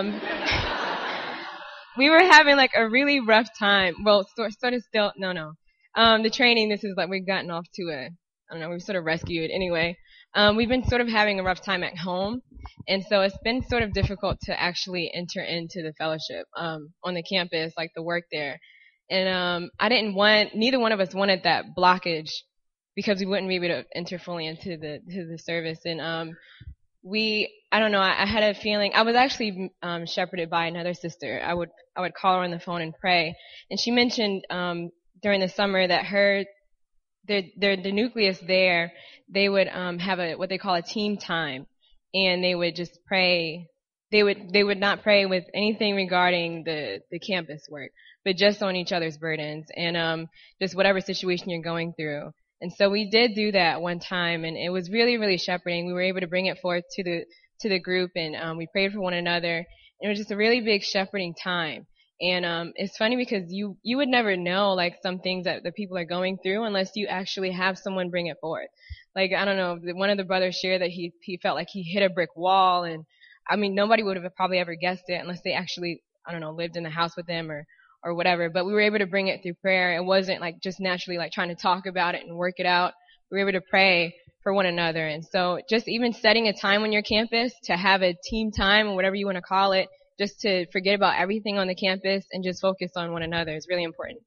Speaker 8: were having like a really rough time. Well, sort of still, no. The training, this is like we've gotten off to I don't know, we've sort of rescued. Anyway, we've been sort of having a rough time at home. And so it's been sort of difficult to actually enter into the fellowship, on the campus, like the work there. And, neither one of us wanted that blockage because we wouldn't be able to enter fully into the service. And, I don't know, I had a feeling, I was actually, shepherded by another sister. I would call her on the phone and pray. And she mentioned, during the summer that the nucleus there, they would have what they call a team time, and they would just pray. They would not pray with anything regarding the campus work, but just on each other's burdens and just whatever situation you're going through. And so we did do that one time, and it was really, really shepherding. We were able to bring it forth to the group, and we prayed for one another. It was just a really big shepherding time. And it's funny because you would never know like some things that the people are going through unless you actually have someone bring it forth. Like, I don't know, one of the brothers shared that he felt like he hit a brick wall, and I mean nobody would have probably ever guessed it unless they actually, I don't know, lived in the house with them or whatever. But we were able to bring it through prayer. It wasn't like just naturally like trying to talk about it and work it out. We were able to pray for one another. And so just even setting a time on your campus to have a team time or whatever you want to call it, just to forget about everything on the campus and just focus on one another is really important.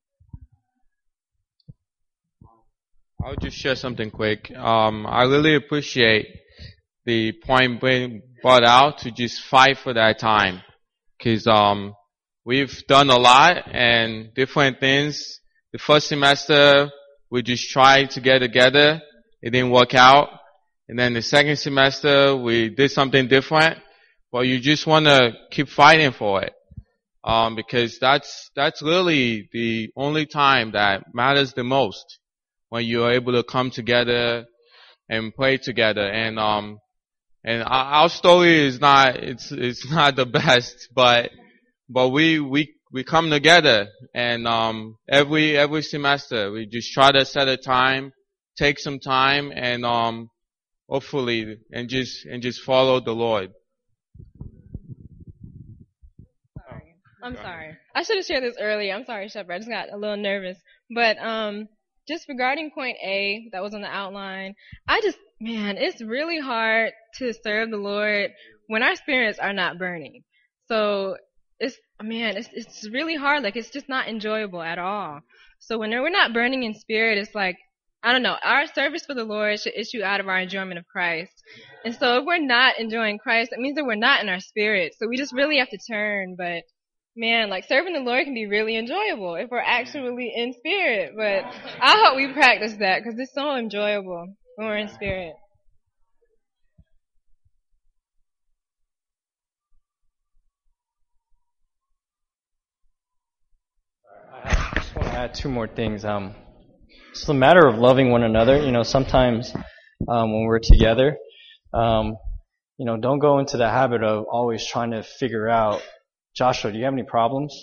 Speaker 9: I'll just share something quick. I really appreciate the point being brought out to just fight for that time. Cause, we've done a lot and different things. The first semester, we just tried to get together. It didn't work out. And then the second semester, we did something different. But you just want to keep fighting for it. Because that's really the only time that matters the most. When you're able to come together and pray together. And our story is not, it's not the best, but we come together and, every semester we just try to set a time, take some time and, hopefully, and just follow the Lord.
Speaker 8: I'm sorry. I should have shared this earlier. I'm sorry, Shepherd. I just got a little nervous. But just regarding point A that was on the outline, it's really hard to serve the Lord when our spirits are not burning. So it's really hard. Like, it's just not enjoyable at all. So when we're not burning in spirit, it's like, I don't know, our service for the Lord should issue out of our enjoyment of Christ. And so if we're not enjoying Christ, that means that we're not in our spirit. So we just really have to turn. But man, like, serving the Lord can be really enjoyable if we're actually in spirit. But I hope we practice that because it's so enjoyable when we're in spirit.
Speaker 1: I just want to add two more things. It's the matter of loving one another. You know, sometimes when we're together, don't go into the habit of always trying to figure out, Joshua, do you have any problems?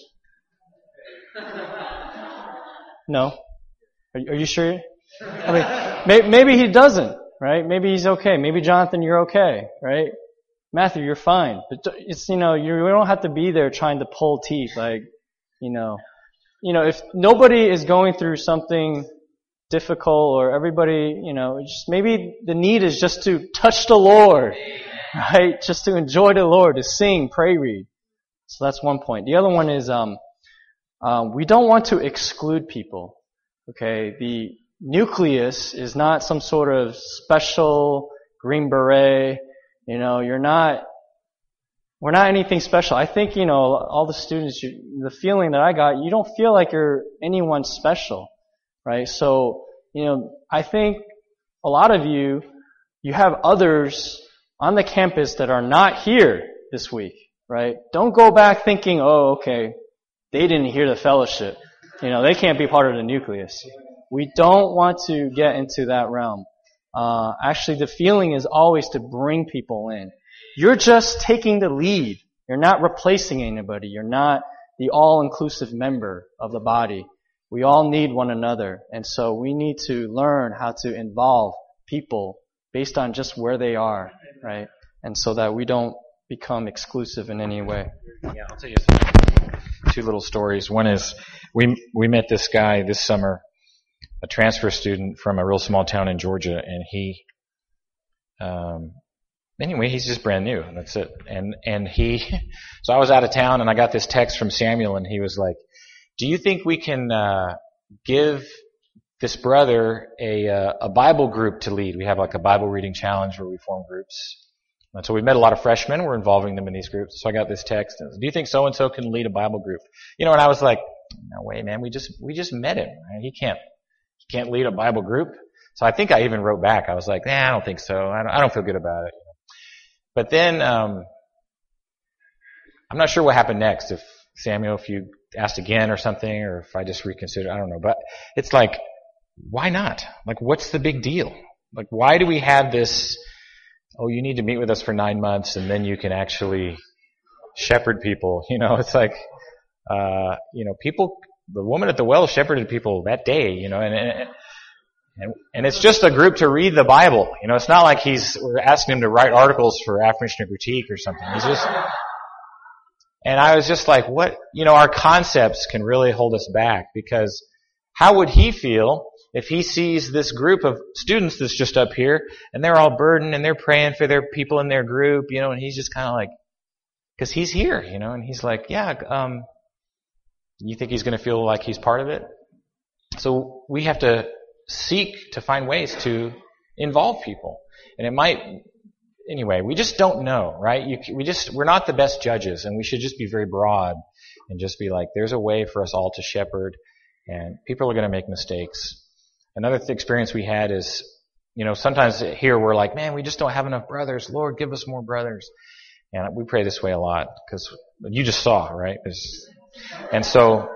Speaker 1: No? Are you sure? I mean, maybe he doesn't, right? Maybe he's okay. Maybe Jonathan, you're okay, right? Matthew, you're fine. But it's, you don't have to be there trying to pull teeth, like, if nobody is going through something difficult or everybody, just maybe the need is just to touch the Lord, right? Just to enjoy the Lord, to sing, pray, read. So that's one point. The other one is, we don't want to exclude people. Okay, the nucleus is not some sort of special Green Beret. We're not anything special. I think, all the students, the feeling that I got, you don't feel like you're anyone special, right? So, I think a lot of you have others on the campus that are not here this week, right? Don't go back thinking, oh, okay, they didn't hear the fellowship. They can't be part of the nucleus. We don't want to get into that realm. Actually, the feeling is always to bring people in. You're just taking the lead. You're not replacing anybody. You're not the all-inclusive member of the body. We all need one another. And so we need to learn how to involve people based on just where they are, right? And so that we don't become exclusive in any way.
Speaker 5: Yeah, I'll tell you two little stories. One is we met this guy this summer, a transfer student from a real small town in Georgia, and anyway, he's just brand new. That's it. So I was out of town and I got this text from Samuel and he was like, do you think we can give this brother a Bible group to lead? We have like a Bible reading challenge where we form groups. And so we met a lot of freshmen. We're involving them in these groups. So I got this text. And, do you think so-and-so can lead a Bible group? And I was like, no way, man. We just met him. He can't lead a Bible group. So I think I even wrote back. I was like, I don't think so. I don't feel good about it. But then, I'm not sure what happened next. If Samuel, if you asked again or something, or if I just reconsidered, I don't know. But it's like, why not? Like, what's the big deal? Like, why do we have this, you need to meet with us for 9 months and then you can actually shepherd people? It's like, people, the woman at the well shepherded people that day, and it's just a group to read the Bible. It's not like we're asking him to write articles for Affirmation or Critique or something. And I was just like, what? Our concepts can really hold us back, because how would he feel if he sees this group of students that's just up here and they're all burdened and they're praying for their people in their group, and he's just kind of like, because he's here, and he's like, you think he's going to feel like he's part of it? So we have to seek to find ways to involve people. And it might, anyway, we just don't know, right? We're not the best judges, and we should just be very broad and just be like, there's a way for us all to shepherd, and people are going to make mistakes. Another experience we had is, sometimes here we're like, man, we just don't have enough brothers. Lord, give us more brothers. And we pray this way a lot, because you just saw, right? And so,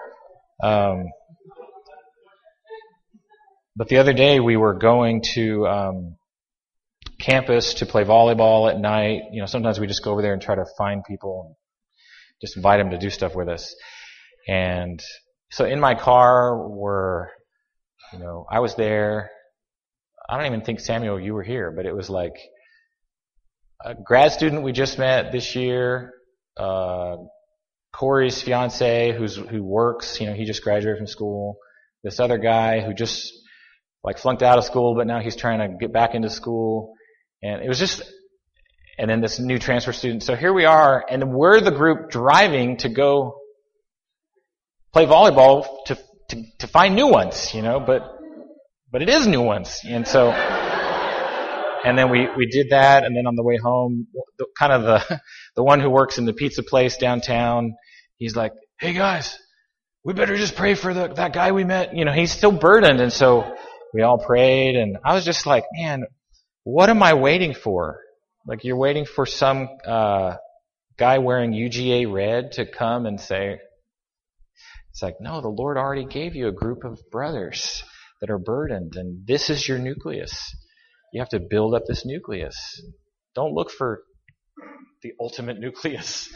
Speaker 5: but the other day we were going to campus to play volleyball at night. Sometimes we just go over there and try to find people and just invite them to do stuff with us. And so in my car I was there. I don't even think, Samuel, you were here, but it was like a grad student we just met this year, Corey's fiance who works, he just graduated from school. This other guy who just flunked out of school, but now he's trying to get back into school. And it was just, and then this new transfer student. So here we are, and we're the group driving to go play volleyball to find new ones, but it is new ones. And so, and then we did that, and then on the way home, the one who works in the pizza place downtown, he's like, hey guys, we better just pray for that guy we met. He's still burdened. And so we all prayed, and I was just like, man, what am I waiting for? Like, you're waiting for some guy wearing UGA red to come and say, it's like, no, the Lord already gave you a group of brothers that are burdened, and this is your nucleus. You have to build up this nucleus. Don't look for the ultimate nucleus.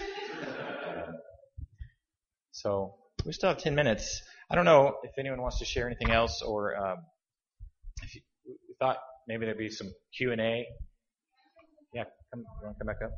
Speaker 5: So we still have 10 minutes. I don't know if anyone wants to share anything else, or if you thought maybe there'd be some Q&A. Yeah, you want to come back up?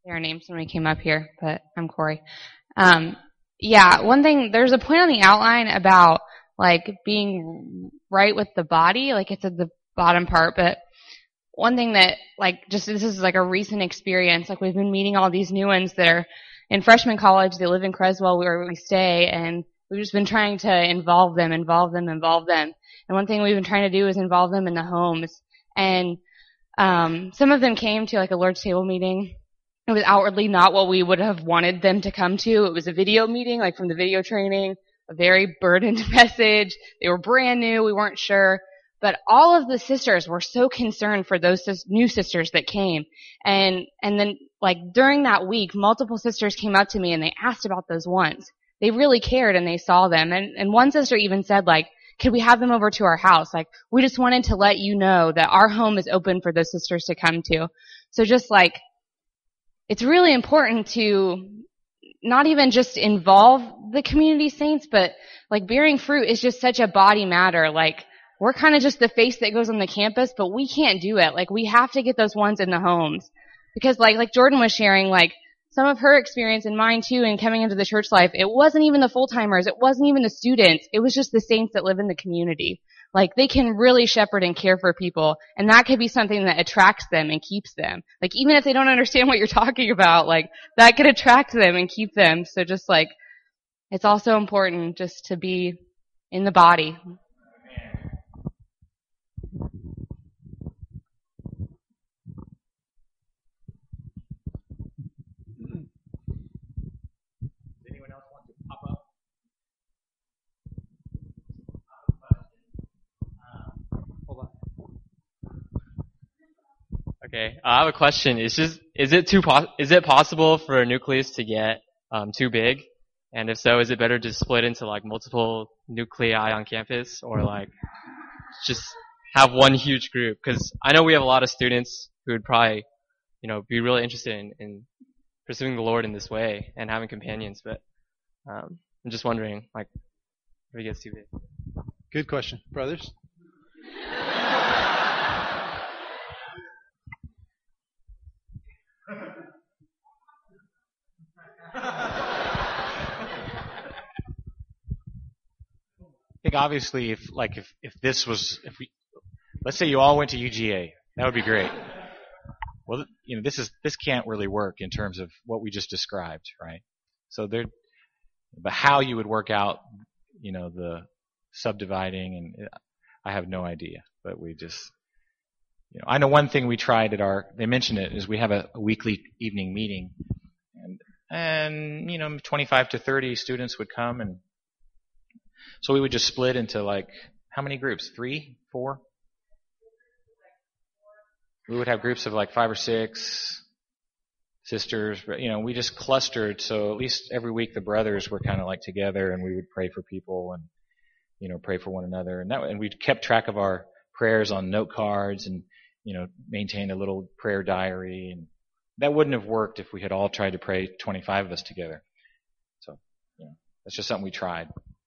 Speaker 6: say our names when we came up here, but I'm Corey. Yeah, one thing, there's a point on the outline about like being right with the body, like it's at the bottom part, but one thing that like just this is like a recent experience, like we've been meeting all these new ones that are in freshman college, they live in Creswell where we stay, and we've just been trying to involve them. And one thing we've been trying to do is involve them in the homes. And some of them came to like a Lord's Table meeting. It was outwardly not what we would have wanted them to come to. It was a video meeting, like from the video training, a very burdened message. They were brand new. We weren't sure. But all of the sisters were so concerned for those new sisters that came. And then, like, during that week, multiple sisters came up to me and they asked about those ones. They really cared and they saw them. And one sister even said, like, could we have them over to our house? Like, we just wanted to let you know that our home is open for those sisters to come to. So just like, it's really important to not even just involve the community saints, but like bearing fruit is just such a body matter. Like, we're kind of just the face that goes on the campus, but we can't do it. Like, we have to get those ones in the homes. Because like Jordan was sharing, like, some of her experience and mine too in coming into the church life, it wasn't even the full-timers, it wasn't even the students, it was just the saints that live in the community. Like, they can really shepherd and care for people, and that could be something that attracts them and keeps them. Like, even if they don't understand what you're talking about, like, that could attract them and keep them. So just like, it's also important just to be in the body.
Speaker 10: Okay, I have a question. Is it possible for a nucleus to get too big? And if so, is it better to split into like multiple nuclei on campus, or like just have one huge group? Because I know we have a lot of students who would probably, be really interested in pursuing the Lord in this way and having companions. But I'm just wondering, like, if it gets too big.
Speaker 11: Good question, brothers.
Speaker 12: I think obviously if we, let's say you all went to UGA, that would be great. Well, this can't really work in terms of what we just described, right? So but how you would work out, the subdividing, and I have no idea. But we just, I know one thing we tried they mentioned it, is we have a weekly evening meeting, and 25 to 30 students would come, and so we would just split into like, how many groups? 3, 4? We would have groups of like 5 or 6 sisters, but we just clustered, so at least every week the brothers were kind of like together, and we would pray for people and pray for one another, and we kept track of our prayers on note cards, and maintained a little prayer diary, and that wouldn't have worked if we had all tried to pray 25 of us together. So that's just something we tried.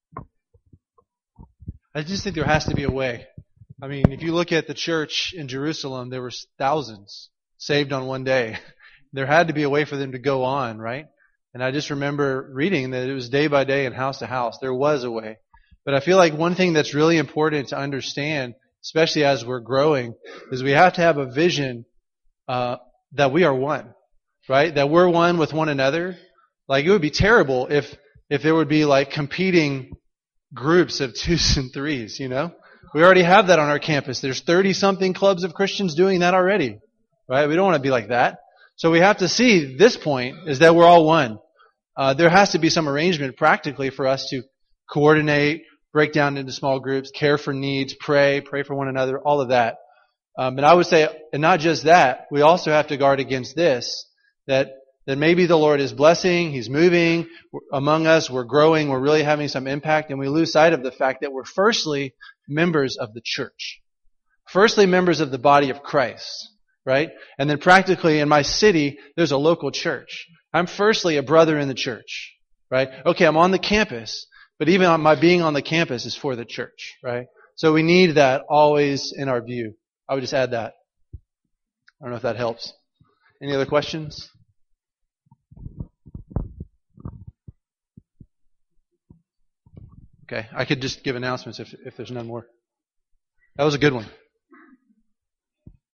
Speaker 11: I just think there has to be a way. I mean, if you look at the church in Jerusalem, there were thousands saved on one day. There had to be a way for them to go on, right? And I just remember reading that it was day by day and house to house. There was a way. But I feel like one thing that's really important to understand, especially as we're growing, is we have to have a vision that we are one, right? That we're one with one another. Like, it would be terrible if there would be like competing groups of 2s and 3s, We already have that on our campus. There's 30-something clubs of Christians doing that already, right? We don't want to be like that. So we have to see this point is that we're all one. There has to be some arrangement practically for us to coordinate, break down into small groups, care for needs, pray for one another, all of that. And I would say, and not just that, we also have to guard against this, that maybe the Lord is blessing, He's moving among us, we're growing, we're really having some impact, and we lose sight of the fact that we're firstly members of the church. Firstly members of the body of Christ, right? And then practically in my city, there's a local church. I'm firstly a brother in the church, right? Okay, I'm on the campus, but even my being on the campus is for the church, right? So we need that always in our view. I would just add that. I don't know if that helps. Any other questions? Okay, I could just give announcements if there's none more. That was a good one.